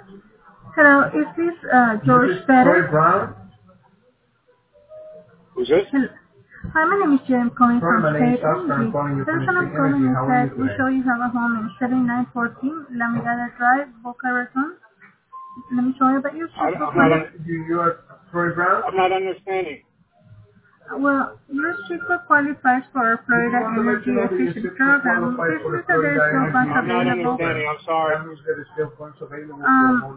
Hello, is this George Perez? Who's this? Hello. Hi, my name is Jay. I'm calling from State Energy. The reason I'm calling is that we show you have a home in 7914 La Mirada Drive, Boca Raton. Let me show you about your I, street I'm not. quality. Un- I'm not understanding. Well, your street qualifies for our Florida Energy Efficient Program. This means that there is still funds I'm not available. understanding. I'm sorry. Um,